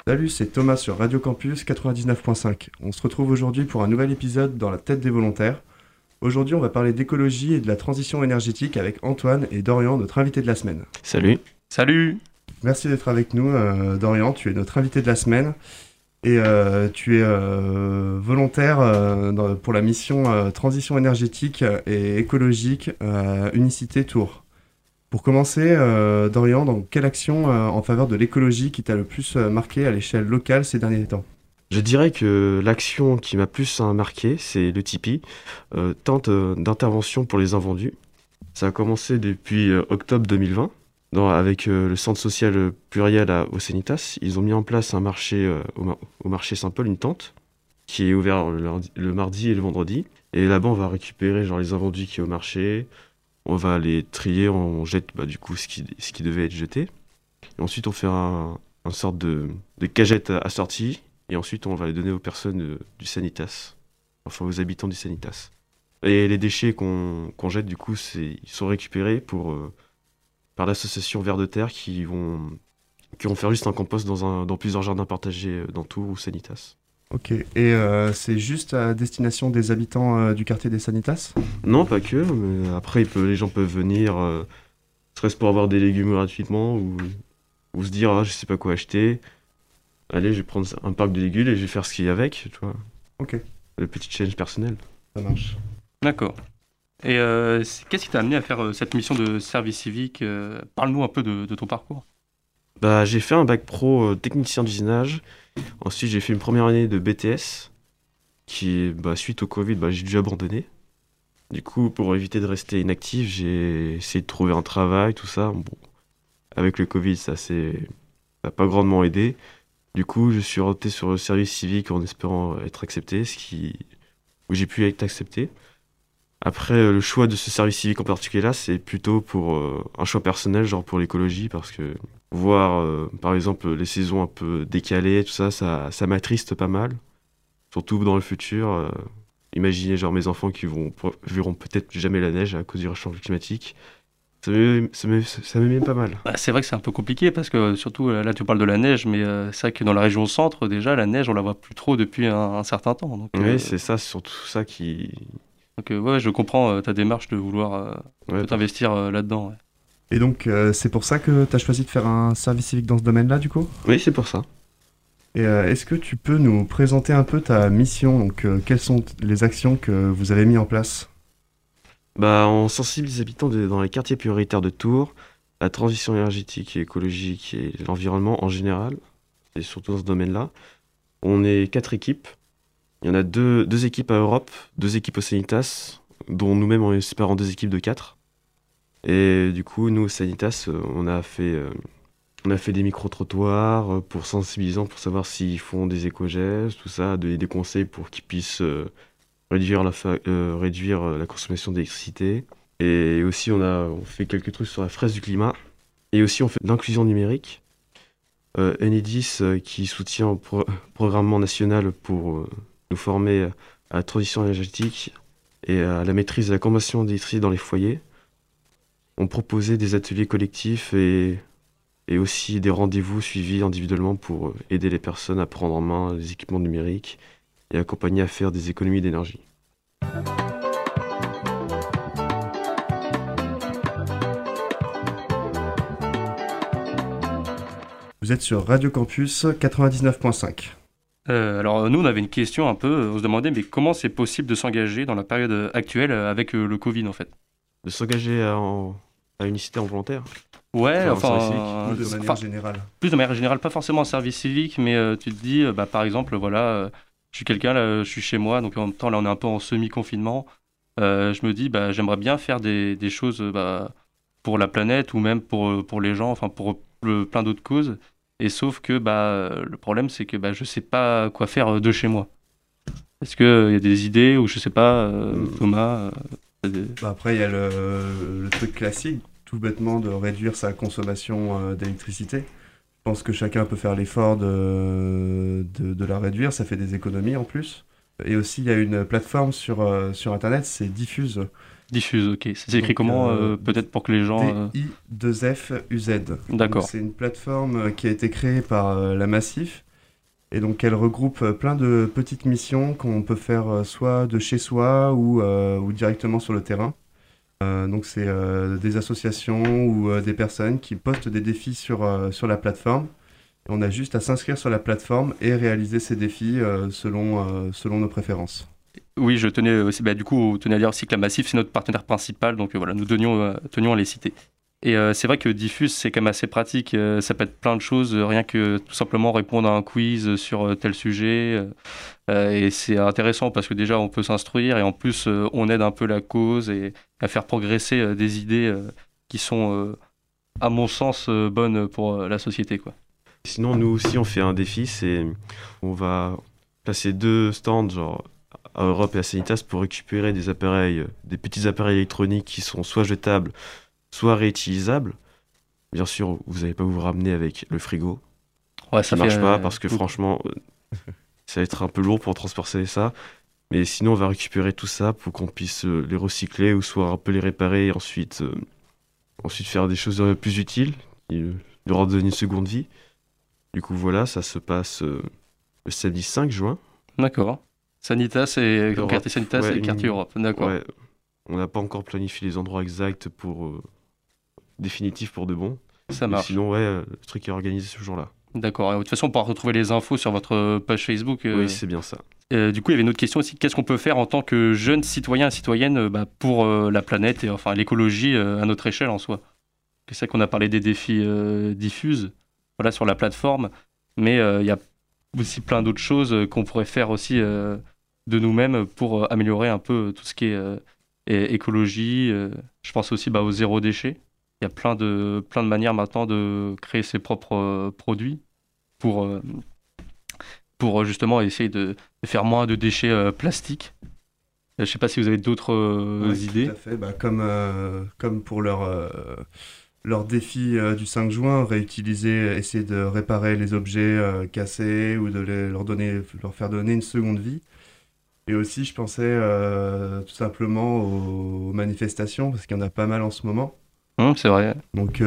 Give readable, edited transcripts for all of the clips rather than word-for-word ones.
Salut, c'est Thomas sur Radio Campus 99.5. On se retrouve aujourd'hui pour un nouvel épisode dans la tête des volontaires. Aujourd'hui, on va parler d'écologie et de la transition énergétique avec Antoine et Dorian, notre invité de la semaine. Salut. Salut. Merci d'être avec nous, Dorian. Tu es notre invité de la semaine et tu es volontaire pour la mission transition énergétique et écologique à Unicité Tours. Pour commencer, Dorian, dans quelle action en faveur de l'écologie qui t'a le plus marqué à l'échelle locale ces derniers temps? Je dirais que l'action qui m'a plus marqué, c'est le Tipeee, tente d'intervention pour les invendus. Ça a commencé depuis octobre 2020, avec le centre social pluriel au Sanitas. Ils ont mis en place un marché au marché Saint-Paul, une tente, qui est ouverte le mardi et le vendredi. Et là-bas, on va récupérer les invendus qui est au marché. On va les trier, on jette du coup ce qui devait être jeté. Et ensuite, on fait une sorte de cagette assortie. Et ensuite, on va les donner aux personnes du Sanitas, enfin aux habitants du Sanitas. Et les déchets qu'on jette, du coup, ils sont récupérés par l'association Vers de Terre qui vont faire juste un compost dans plusieurs jardins partagés dans Tours ou Sanitas. Ok, et c'est juste à destination des habitants du quartier des Sanitas? Non, pas que, mais après, les gens peuvent venir, serait-ce pour avoir des légumes gratuitement ou se dire, je sais pas quoi acheter. Allez, je vais prendre un pack de légumes et je vais faire ce qu'il y a avec, tu vois. Ok. Le petit challenge personnel. Ça marche. D'accord. Et qu'est-ce qui t'a amené à faire cette mission de service civique? Parle-nous un peu de ton parcours. J'ai fait un bac pro technicien d'usinage. Ensuite, j'ai fait une première année de BTS qui, suite au Covid, j'ai dû abandonner. Du coup, pour éviter de rester inactif, j'ai essayé de trouver un travail, tout ça. Bon, avec le Covid, ça n'a pas grandement aidé. Du coup, je suis rentré sur le service civique en espérant être accepté, où j'ai pu être accepté. Après, le choix de ce service civique en particulier là, c'est plutôt pour un choix personnel, genre pour l'écologie, parce que voir, par exemple, les saisons un peu décalées, tout ça, ça m'attriste pas mal. Surtout dans le futur. Imaginez mes enfants qui verront peut-être plus jamais la neige à cause du réchauffement climatique. Ça m'émeut pas mal. C'est vrai que c'est un peu compliqué parce que surtout là tu parles de la neige, mais c'est vrai que dans la région centre déjà la neige on la voit plus trop depuis un certain temps. Donc, oui, c'est ça, c'est surtout ça qui... Donc ouais, je comprends ta démarche de vouloir t'investir là-dedans. Ouais. Et donc, c'est pour ça que tu as choisi de faire un service civique dans ce domaine-là, du coup? Oui, c'est pour ça. Et est-ce que tu peux nous présenter un peu ta mission? Donc, quelles sont les actions que vous avez mises en place? On sensibilise les habitants dans les quartiers prioritaires de Tours, la transition énergétique et écologique et l'environnement en général, et surtout dans ce domaine-là. On est 4 équipes. Il y en a deux équipes à Europe, 2 équipes au Sanitas, dont nous-mêmes on est séparés en 2 équipes de 4. Et du coup, nous au Sanitas, on a fait des micro-trottoirs pour sensibiliser, pour savoir s'ils font des éco-gestes, tout ça, donner des conseils pour qu'ils puissent réduire la consommation d'électricité. Et aussi, on fait quelques trucs sur la fraise du climat. Et aussi, on fait de l'inclusion numérique. Enedis qui soutient le programme national pour nous former à la transition énergétique et à la maîtrise de la consommation d'électricité dans les foyers. On proposait des ateliers collectifs et aussi des rendez-vous suivis individuellement pour aider les personnes à prendre en main les équipements numériques et accompagner à faire des économies d'énergie. Vous êtes sur Radio Campus 99.5. Alors nous on avait une question un peu, on se demandait mais comment c'est possible de s'engager dans la période actuelle avec le Covid en fait? De s'engager à Unicité en volontaire? Ouais, Plus de manière générale. Plus de manière générale, pas forcément en service civique, mais tu te dis, par exemple, voilà, je suis quelqu'un, là, je suis chez moi, donc en même temps, là, on est un peu en semi-confinement. Je me dis, j'aimerais bien faire des choses pour la planète ou même pour les gens, enfin, pour plein d'autres causes. Et sauf que le problème, c'est que je sais pas quoi faire de chez moi. Est-ce qu'il y a des idées ou je sais pas, Thomas Après, il y a le truc classique, tout bêtement, de réduire sa consommation d'électricité. Je pense que chacun peut faire l'effort de la réduire, ça fait des économies en plus. Et aussi, il y a une plateforme sur Internet, c'est Diffuse. Diffuse, ok. Ça s'écrit comment peut-être pour que les gens... DI2FUZ. D'accord. Donc, c'est une plateforme qui a été créée par la Massif Et donc elle regroupe plein de petites missions qu'on peut faire soit de chez soi ou directement sur le terrain. Donc c'est des associations ou des personnes qui postent des défis sur la plateforme. Et on a juste à s'inscrire sur la plateforme et réaliser ces défis selon nos préférences. Oui, je tenais aussi, du coup, tenais à dire aussi que la Massif, c'est notre partenaire principal, donc voilà, nous tenions à les citer. Et c'est vrai que Diffuse, c'est quand même assez pratique. Ça peut être plein de choses, rien que tout simplement répondre à un quiz sur tel sujet. Et c'est intéressant parce que déjà, on peut s'instruire et en plus, on aide un peu la cause et à faire progresser des idées qui sont, à mon sens, bonnes pour la société, quoi. Sinon, nous aussi, on fait un défi, on va placer 2 stands, genre à Europe et à Sanitas, pour récupérer des appareils, des petits appareils électroniques qui sont soit jetables, soit réutilisables. Bien sûr, vous n'allez pas vous ramener avec le frigo. Ouais, Ça marche pas parce que franchement, ça va être un peu lourd pour transporter ça. Mais sinon, on va récupérer tout ça pour qu'on puisse les recycler ou soit un peu les réparer et ensuite faire des choses plus utiles, qui leur donner une seconde vie. Du coup, voilà, ça se passe le samedi 5 juin. D'accord. Sanitas et Europe. quartier Sanitas Ouais, et quartier Europe. D'accord. Ouais, on n'a pas encore planifié les endroits exacts définitifs pour de bon. Ça Mais marche. sinon, ouais, le truc est organisé ce jour-là. D'accord. Et de toute façon, on pourra retrouver les infos sur votre page Facebook. Oui, c'est bien ça. Du coup, il y avait une autre question aussi. Qu'est-ce qu'on peut faire en tant que jeune citoyen et citoyenne pour la planète et enfin l'écologie à notre échelle en soi? C'est ça qu'on a parlé des défis diffuses, voilà, sur la plateforme, mais il y a aussi plein d'autres choses qu'on pourrait faire aussi de nous-mêmes pour améliorer un peu tout ce qui est écologie. Je pense aussi au zéro déchet. Il y a plein de manières maintenant de créer ses propres produits pour, euh, pour justement essayer de faire moins de déchets plastiques. Je ne sais pas si vous avez d'autres idées. Tout à fait. Comme pour leur défi du 5 juin, réutiliser, essayer de réparer les objets cassés ou de leur faire donner une seconde vie. Et aussi, je pensais tout simplement aux manifestations, parce qu'il y en a pas mal en ce moment. C'est vrai. Donc,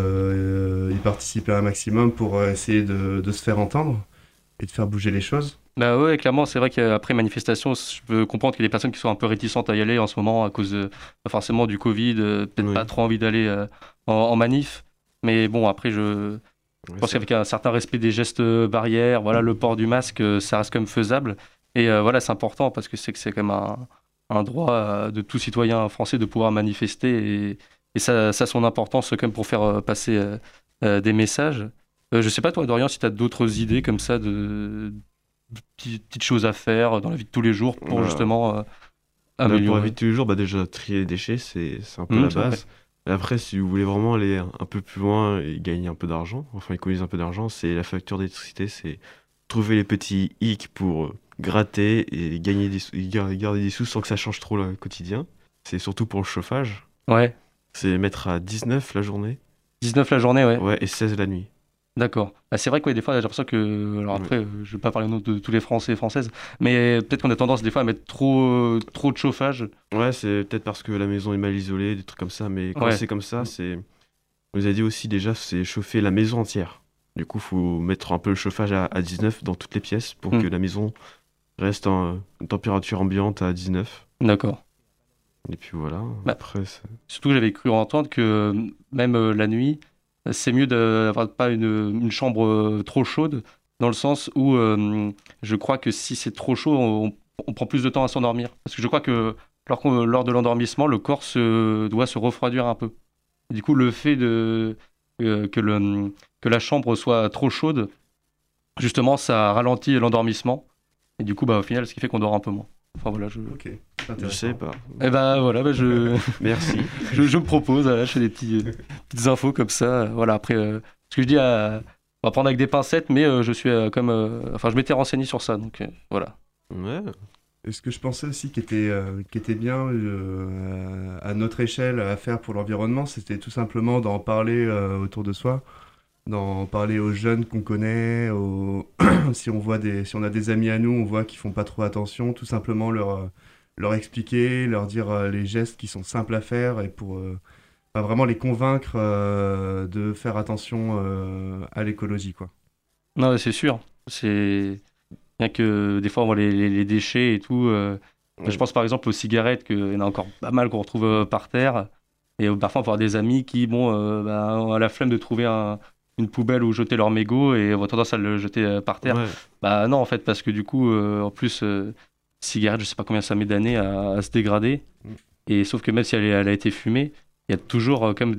y participer un maximum pour essayer de se faire entendre et de faire bouger les choses. Bah ouais, clairement, c'est vrai qu'après manifestation, je peux comprendre qu'il y a des personnes qui sont un peu réticentes à y aller en ce moment à cause pas forcément du Covid, peut-être Oui. pas trop envie d'aller en manif. Mais bon, après, je Ouais, pense qu'avec un certain respect des gestes barrières, voilà, le port du masque, ça reste quand même faisable. Et voilà, c'est important parce que c'est quand même un droit de tout citoyen français de pouvoir manifester et ça a son importance quand même pour faire passer des messages. Je sais pas, toi, Dorian, si tu as d'autres idées comme ça de petites choses à faire dans la vie de tous les jours pour Bah, justement Pour la améliorer. vie de tous les jours, déjà trier les déchets, c'est un peu la C'est vrai. base. Et après, si vous voulez vraiment aller un peu plus loin et gagner un peu d'argent, enfin économiser un peu d'argent, c'est la facture d'électricité, c'est trouver les petits hicks pour gratter et gagner garder des sous sans que ça change trop le quotidien. C'est surtout pour le chauffage. Ouais. C'est mettre à 19 la journée, 19 la journée, ouais. ouais, et 16 la nuit. D'accord. C'est vrai que ouais, des fois, j'ai l'impression que. Alors après, je vais pas parler au nom de tous les Français et Françaises, mais peut-être qu'on a tendance des fois à mettre trop de chauffage. Ouais, c'est peut-être parce que la maison est mal isolée, des trucs comme ça, mais quand Ouais. c'est comme ça, on nous a dit aussi déjà, c'est chauffer la maison entière. Du coup, faut mettre un peu le chauffage à 19 dans toutes les pièces pour Mm. que la maison reste en une température ambiante à 19. D'accord. Et puis voilà, Bah, après, Surtout, j'avais cru entendre que même la nuit, c'est mieux d'avoir pas une chambre trop chaude, dans le sens où je crois que si c'est trop chaud, on prend plus de temps à s'endormir. Parce que je crois que lors de l'endormissement, le corps doit se refroidir un peu. Et du coup, le fait que la chambre soit trop chaude, justement, ça ralentit l'endormissement. Et du coup, au final, ce qui fait qu'on dort un peu moins. Enfin voilà, Ok, c'est je intéressant. sais pas. Et voilà, Merci. je me propose, voilà, je fais des petites infos comme ça. Voilà, après, ce que je dis, on va prendre avec des pincettes, mais je suis enfin, je m'étais renseigné sur ça, donc voilà. Ouais, Et ce que je pensais aussi qui était bien à notre échelle à faire pour l'environnement, c'était tout simplement d'en parler autour de soi, d'en parler aux jeunes qu'on connaît, si si on a des amis à nous, on voit qu'ils font pas trop attention, tout simplement leur expliquer, leur dire les gestes qui sont simples à faire et pour vraiment les convaincre de faire attention à l'écologie, quoi. Non, c'est sûr. C'est bien que des fois, on voit les déchets et tout. Je pense par exemple aux cigarettes, qu'il y en a encore pas mal qu'on retrouve par terre. Et parfois, on peut avoir des amis qui, bon, ont la flemme de trouver une poubelle où jeter leur mégot et ont tendance à le jeter par terre. Ouais. Bah non, en fait, parce que du coup, en plus, cigarette, je sais pas combien ça met d'années à se dégrader. Mm. Et sauf que même si elle a été fumée, il y a toujours comme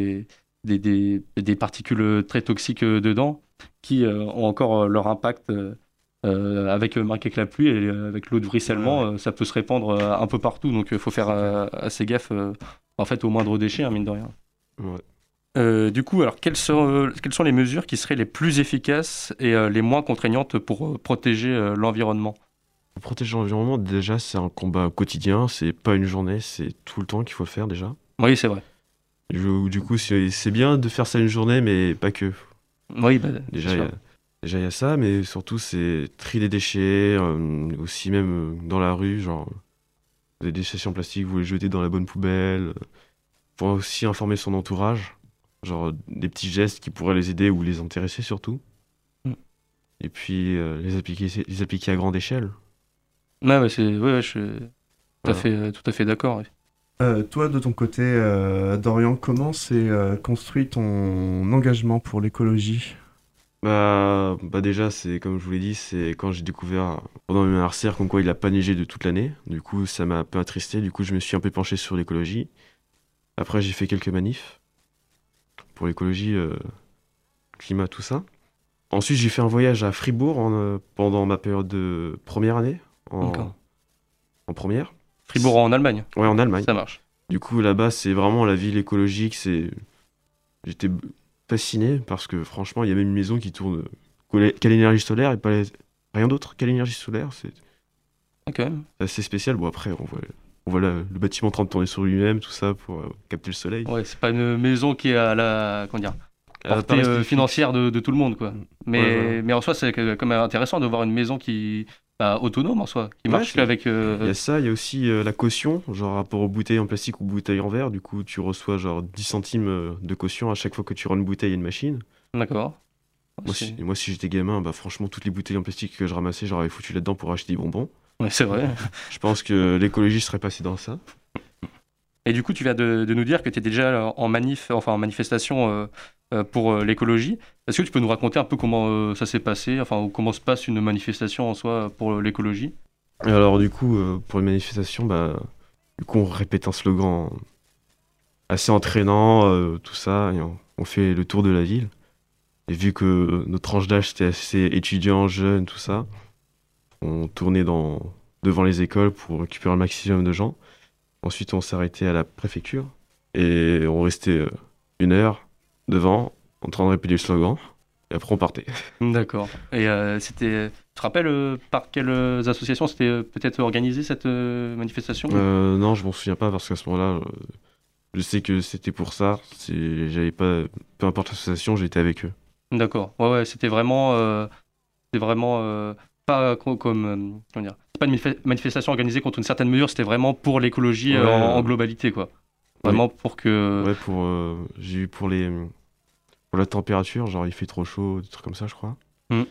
des particules très toxiques dedans qui ont encore leur impact avec marqué que la pluie et avec l'eau de ruissellement, ça peut se répandre un peu partout. Donc il faut faire assez gaffe en fait, au moindre déchet, hein, mine de rien. Ouais. Du coup, alors quelles sont les mesures qui seraient les plus efficaces et les moins contraignantes pour protéger l'environnement? Pour protéger l'environnement, déjà, c'est un combat quotidien, c'est pas une journée, c'est tout le temps qu'il faut le faire déjà. Oui, c'est vrai. Du coup, c'est bien de faire ça une journée, mais pas que. Oui, bah, Déjà, c'est il y sûr. a, déjà, il y a ça, mais surtout, c'est trier les déchets, aussi même dans la rue, genre, des déchets en plastique, vous les jetez dans la bonne poubelle. Faut aussi informer son entourage, genre des petits gestes qui pourraient les aider ou les intéresser surtout. Mm. Et puis les appliquer à grande échelle. Ouais, je suis Voilà. tout à fait d'accord. Ouais. Toi, de ton côté, Dorian, comment s'est construit ton engagement pour l'écologie? Bah déjà, c'est comme je vous l'ai dit, c'est quand j'ai découvert pendant mes RCR comme quoi il a pas neigé de toute l'année. Du coup, ça m'a un peu attristé. Du coup, je me suis un peu penché sur l'écologie. Après, j'ai fait quelques manifs pour l'écologie, climat, tout ça. Ensuite, j'ai fait un voyage à Fribourg pendant ma période de première année, en, D'accord. en première. Fribourg en Allemagne, Ouais, en Allemagne. ça marche. Du coup, là-bas, c'est vraiment la ville écologique. J'étais fasciné parce que franchement, il y a même une maison qui tourne qu'à l'énergie solaire et rien d'autre qu'à l'énergie solaire. C'est Ah, quand même. assez spécial. Bon, après, on voit le bâtiment en train de tourner sur lui-même, tout ça pour capter le soleil. Ouais, c'est pas une maison qui est à la comment dire, portée Pas rester financière de tout le monde, quoi. Ouais, voilà. Mais en soi, c'est quand même intéressant de voir une maison qui bah, autonome en soi, qui Ouais, marche qu'avec. il y a ça, il y a aussi la caution, genre rapport aux bouteilles en plastique ou bouteilles en verre. Du coup, tu reçois genre 10 centimes de caution à chaque fois que tu rends une bouteille à une machine. D'accord. Moi, si j'étais gamin, bah franchement, toutes les bouteilles en plastique que je ramassais, j'aurais foutu là-dedans pour acheter des bonbons. Ouais, c'est vrai. Je pense que l'écologie serait passée dans ça. Et du coup, tu viens de nous dire que tu étais déjà en manifestation pour l'écologie. Est-ce que tu peux nous raconter un peu comment ça s'est passé, enfin, ou comment se passe une manifestation en soi pour l'écologie? Et alors, du coup, pour une manifestation, bah, du coup, on répète un slogan assez entraînant, tout ça, et on fait le tour de la ville. Et vu que notre tranche d'âge c'était assez étudiant, jeune, tout ça, on tournait devant les écoles pour récupérer un maximum de gens. Ensuite, on s'est arrêté à la préfecture et on restait 1 heure devant, en train de répéter le slogan. Et après, on partait. D'accord. Et tu te rappelles par quelles associations c'était peut-être organisé cette manifestation? Non, je m'en souviens pas parce qu'à ce moment-là, je sais que c'était pour ça. J'avais pas, peu importe l'association, j'étais avec eux. D'accord. Ouais, ouais, c'était vraiment pas comme comment dire, c'est pas une manifestation organisée contre une certaine mesure, c'était vraiment pour l'écologie Ouais, en globalité, quoi. oui. Vraiment pour que. Ouais, j'ai eu pour la température, genre il fait trop chaud, des trucs comme ça, je crois. Hmm.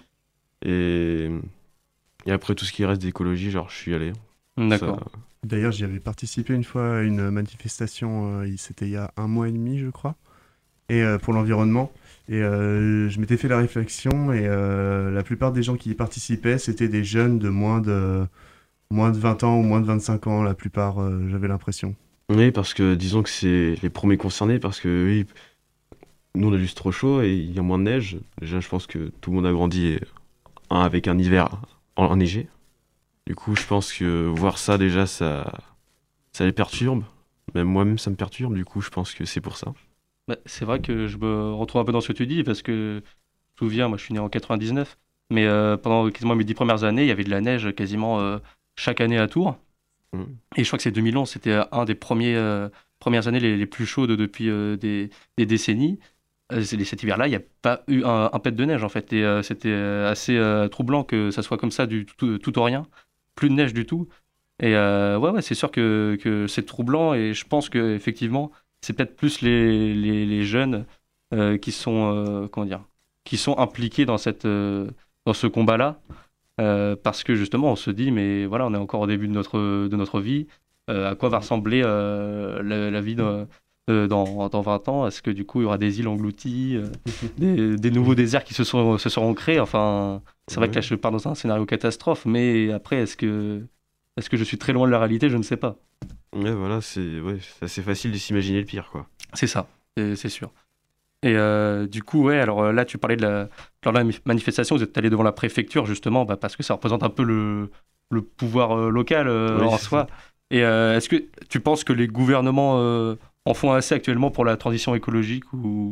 Et, et après tout ce qui reste d'écologie, genre je suis allé. D'accord. Ça- D'ailleurs, j'y avais participé une fois à une manifestation, c'était il y a un mois et demi, je crois, et pour l'environnement. Et je m'étais fait la réflexion, et la plupart des gens qui y participaient, c'était des jeunes de moins de 20 ans ou moins de 25 ans, la plupart, j'avais l'impression. Oui, parce que disons que c'est les premiers concernés, parce que oui, nous on a juste trop chaud et il y a moins de neige. Déjà, je pense que tout le monde a grandi avec un hiver enneigé. Du coup, je pense que voir ça déjà, ça les perturbe. Même moi-même, ça me perturbe. Du coup, je pense que c'est pour ça. Bah, c'est vrai que je me retrouve un peu dans ce que tu dis parce que je me souviens, moi je suis né en 99, mais pendant quasiment mes 10 premières années, il y avait de la neige quasiment chaque année à Tours. Mhm. Et je crois que c'est 2011, c'était un des premières années les plus chaudes depuis des décennies. Cet hiver-là, il n'y a pas eu un pet de neige en fait. Et c'était assez troublant que ça soit comme ça du tout au rien. Plus de neige du tout. Et ouais, ouais, c'est sûr que c'est troublant. Et je pense qu'effectivement, c'est peut-être plus les jeunes qui sont, comment dire, qui sont impliqués dans ce combat-là, parce que justement, on se dit, mais voilà, on est encore au début de notre vie, à quoi va ressembler la vie dans 20 ans? Est-ce que du coup, il y aura des îles englouties, des nouveaux déserts qui se seront créés? Enfin, c'est vrai que là, Ouais. je pars dans un scénario catastrophe, mais après, est-ce que je suis très loin de la réalité? Je ne sais pas. Ouais, voilà, c'est assez facile de s'imaginer le pire, quoi. C'est ça, c'est sûr. Et du coup, ouais, alors là, tu parlais lors de la manifestation, vous êtes allé devant la préfecture, justement, bah, parce que ça représente un peu le pouvoir local Oui, en c'est ça. soi. Et est-ce que tu penses que les gouvernements en font assez actuellement pour la transition écologique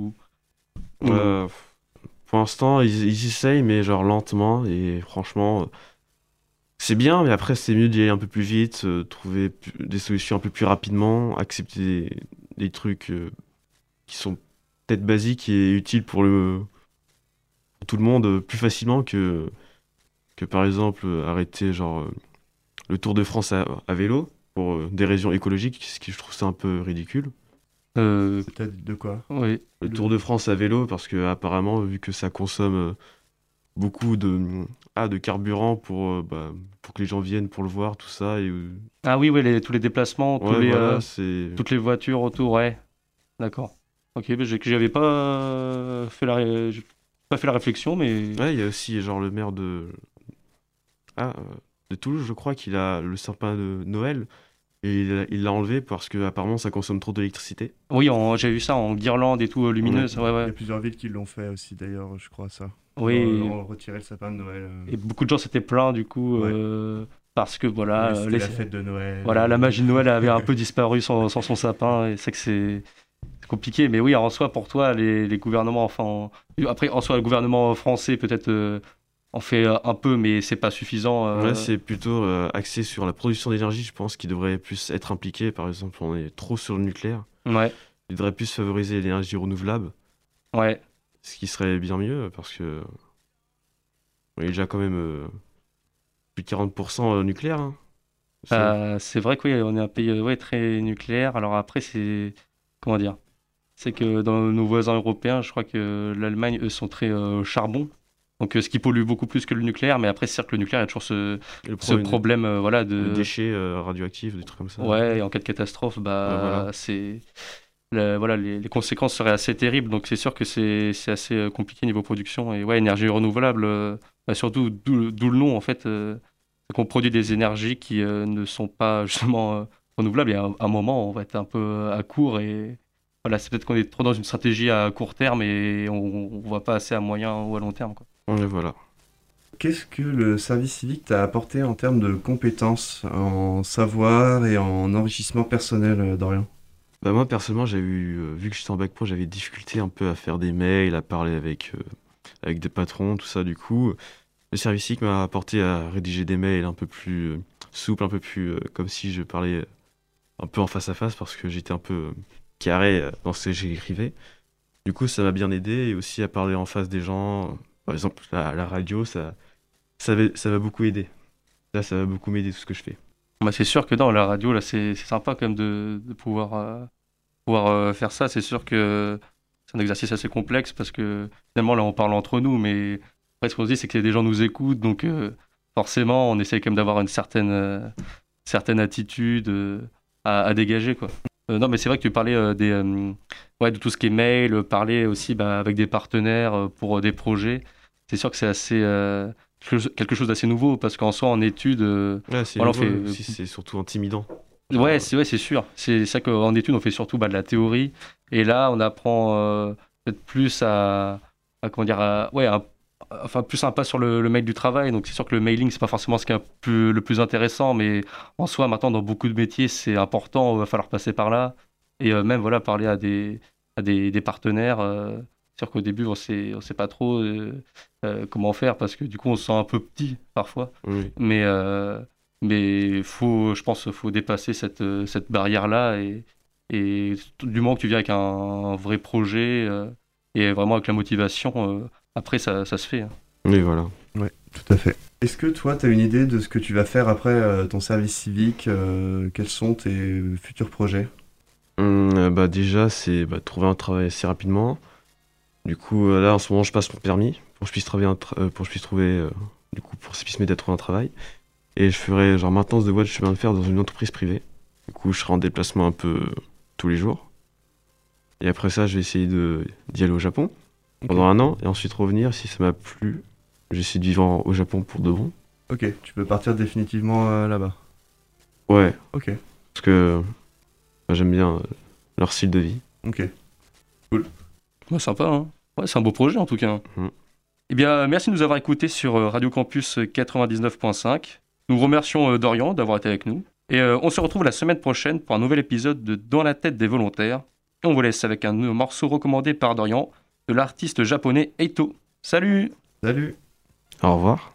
ou... Euh, pour l'instant, ils essayent, mais genre lentement, et franchement, c'est bien, mais après, c'est mieux d'y aller un peu plus vite, trouver des solutions un peu plus rapidement, accepter des trucs qui sont peut-être basiques et utiles pour tout le monde plus facilement que par exemple arrêter genre le Tour de France à vélo pour des raisons écologiques, ce qui je trouve ça un peu ridicule. euh, C'est-à-dire de quoi? oui. Le Tour de France à vélo parce que apparemment vu que ça consomme beaucoup de carburant pour que les gens viennent pour le voir tout ça et Ah oui, ouais, tous les déplacements, ouais voilà c'est toutes les voitures autour, ouais, d'accord. Ok, mais j'avais pas j'ai pas fait la réflexion, mais ouais il y a aussi genre le maire ah, euh, de Toulouse je crois qu'il a le sapin de Noël et il l'a enlevé parce que apparemment ça consomme trop d'électricité. oui, j'avais vu ça en guirlande et tout, Ouais. lumineuse, ouais, Il y ouais. a plusieurs villes qui l'ont fait aussi, d'ailleurs, je crois, ça. Pour Oui, retirer le sapin de Noël. et beaucoup de gens s'étaient plaints du coup, Ouais. parce que Oui, voilà, c'était la fête de Noël. voilà, la magie de Noël avait un peu disparu sans son sapin, et c'est que c'est compliqué. Mais oui, en soi, pour toi, les gouvernements, enfin, après, en soi, le gouvernement français peut-être en fait un peu, mais c'est pas suffisant. Ouais, c'est plutôt axé sur la production d'énergie, je pense, qui devrait plus être impliqué. Par exemple, on est trop sur le nucléaire. Ouais, Il devrait plus favoriser l'énergie renouvelable, ouais. ce qui serait bien mieux parce que on est déjà quand même plus de 40% nucléaire, hein. C'est vrai que oui, on est un pays ouais, très nucléaire. Alors après, c'est comment dire? C'est que dans nos voisins européens, je crois que l'Allemagne, eux, sont très charbon. Donc, ce qui pollue beaucoup plus que le nucléaire. Mais après, c'est sûr que le nucléaire, il y a toujours Et le ce problème problème voilà, de de. déchets radioactifs, des trucs comme ça. Ouais, et en cas de catastrophe, Ouais, voilà. bah, voilà, les conséquences seraient assez terribles. Donc, c'est sûr que c'est assez compliqué niveau production. Et ouais, énergie renouvelable, bah, surtout, d'où le nom, en fait, c'est qu'on produit des énergies qui ne sont pas justement renouvelables. Et à un moment, on va être un peu à court. Et voilà, c'est peut-être qu'on est trop dans une stratégie à court terme et on ne voit pas assez à moyen ou à long terme, quoi. Ouais, voilà. Qu'est-ce que le service civique t'a apporté en termes de compétences, en savoir et en enrichissement personnel, Dorian? Bah moi personnellement vu que j'étais en bac pro j'avais difficulté un peu à faire des mails, à parler avec des patrons, tout ça du coup. Le service civique m'a apporté à rédiger des mails un peu plus souples, un peu plus comme si je parlais un peu en face à face parce que j'étais un peu carré dans ce que j'écrivais. Du coup, ça m'a bien aidé et aussi à parler en face des gens. Par exemple, la radio, ça va beaucoup aider. Là, ça va beaucoup m'aider tout ce que je fais. Bah, c'est sûr que dans la radio, là, c'est sympa quand même de pouvoir faire ça. C'est sûr que c'est un exercice assez complexe parce que finalement, là, on parle entre nous, mais après, ce qu'on se dit, c'est que des gens nous écoutent, donc forcément, on essaye quand même d'avoir une certaine attitude à dégager, quoi. Non, mais c'est vrai que tu parlais ouais, de tout ce qui est mail, parler aussi bah, avec des partenaires pour des projets. C'est sûr que c'est assez quelque chose d'assez nouveau parce qu'en soi, en études, Ouais, c'est voilà, on nouveau, fait mais aussi c'est surtout intimidant. ouais, Genre, c'est sûr. C'est ça qu'en études, on fait surtout bah, de la théorie. Et là, on apprend peut-être plus comment dire, ouais, enfin, plus un pas sur le mail du travail. Donc, c'est sûr que le mailing, c'est pas forcément ce qui est le plus intéressant. Mais en soi, maintenant, dans beaucoup de métiers, c'est important. Il va falloir passer par là. Et même, voilà, parler à des partenaires. C'est sûr qu'au début, on sait pas trop comment faire parce que du coup, on se sent un peu petit parfois. oui. Mais, je pense qu'il faut dépasser cette barrière-là et du moment que tu viens avec un vrai projet et vraiment avec la motivation, après ça se fait, hein. Oui, voilà. Ouais, tout à fait. Est-ce que toi, tu as une idée de ce que tu vas faire après ton service civique? Quels sont tes futurs projets? Bah déjà, c'est trouver un travail assez rapidement. Du coup, là, en ce moment, je passe mon permis pour que je puisse trouver, pour que ça puisse m'aider à trouver un travail. Et je ferai genre maintenance de voies de chemin de fer dans une entreprise privée. Du coup, je serai en déplacement un peu tous les jours. Et après ça, je vais essayer d'y aller au Japon pendant 1 an et ensuite revenir. Si ça m'a plu, j'essaie de vivre au Japon pour de bon. Ok, tu peux partir définitivement là-bas. Ouais, Ok, parce que j'aime bien leur style de vie. ok. Ouais, sympa, hein. Ouais, c'est un beau projet en tout cas. Eh bien, merci de nous avoir écoutés sur Radio Campus 99.5. Nous remercions Dorian d'avoir été avec nous. Et on se retrouve la semaine prochaine pour un nouvel épisode de Dans la tête des volontaires. Et on vous laisse avec un morceau recommandé par Dorian de l'artiste japonais Eito. Salut! Salut! Au revoir.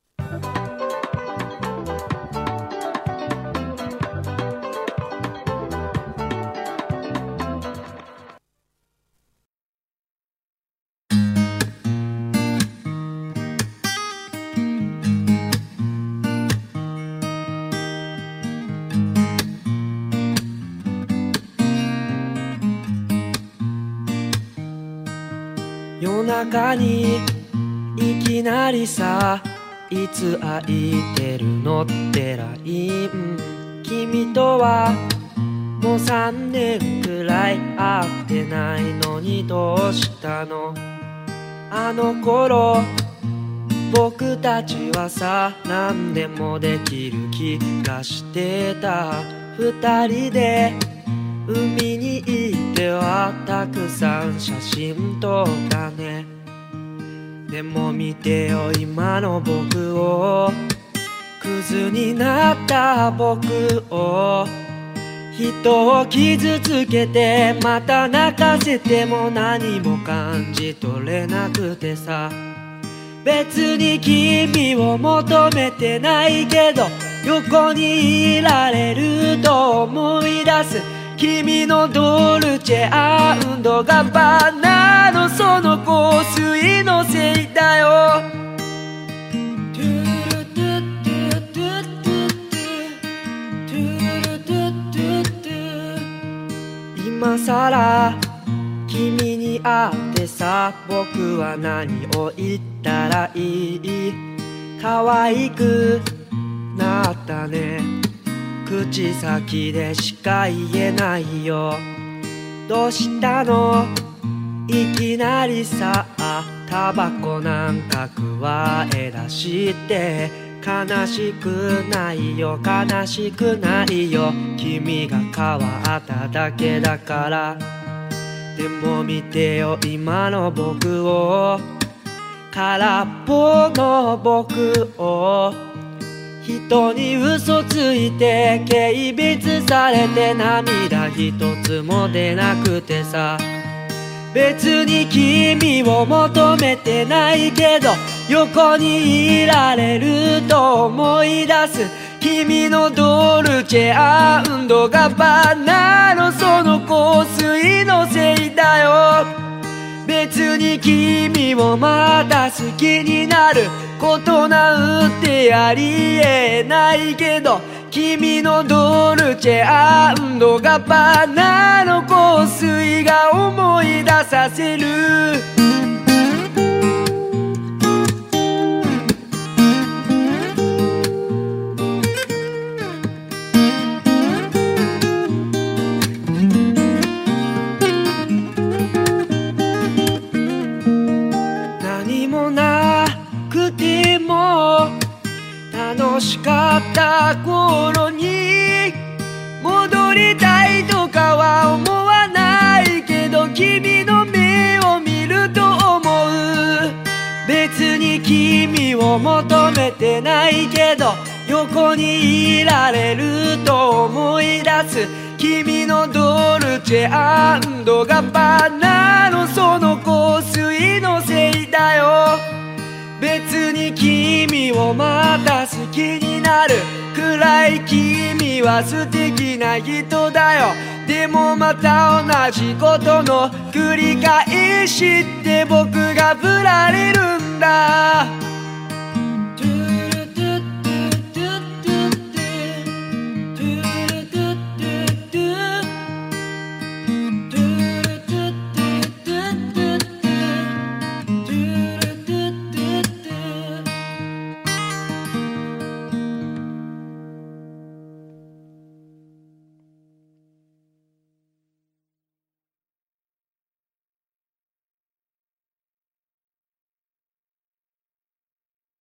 夜中にいきなりさ、いつ空いてるのってライン、君とはもう3年くらい会ってないのにどうしたの。あの頃僕たちはさ、何でもできる気がしてた。2人で海に行ってはたくさん写真撮ったね。でも見てよ今の僕を、クズになった僕を。人を傷つけてまた泣かせても何も感じ取れなくてさ。別に君を求めてないけど横にいられると思い出す。君のドルチェ&ガッバーナのその香水のせいだよ。トゥルトゥトゥトゥトゥトゥルトゥトゥトゥ。今さら君に会ってさ、僕は何を言ったらいい。可愛くなったね。口先でしか言えないよ。どうしたのいきなりさ、タバコなんか加え出して。悲しくないよ悲しくないよ、君が変わっただけだから。でも見てよ今の僕を、空っぽの僕を。人に嘘ついて軽蔑されて涙一つも出なくてさ。別に君を求めてないけど横にいられると思い出す。君のドルチェ&ガッバーナのその香水のせいだよ。別に君をまた好きになることなんてありえないけど、君のドルチェ&ガッバーナの香水が思い出させる。何もなくても楽しかった頃に戻りたいとかは思わないけど、君の目を見ると思う。別に君を求めてないけど横にいられると思い出す。君のドルチェ&ガッバーナのその香水のせいだよ。別に君をまた好きになるくらい君は素敵な人だよ。でもまた同じことの繰り返しって僕が振られるんだ。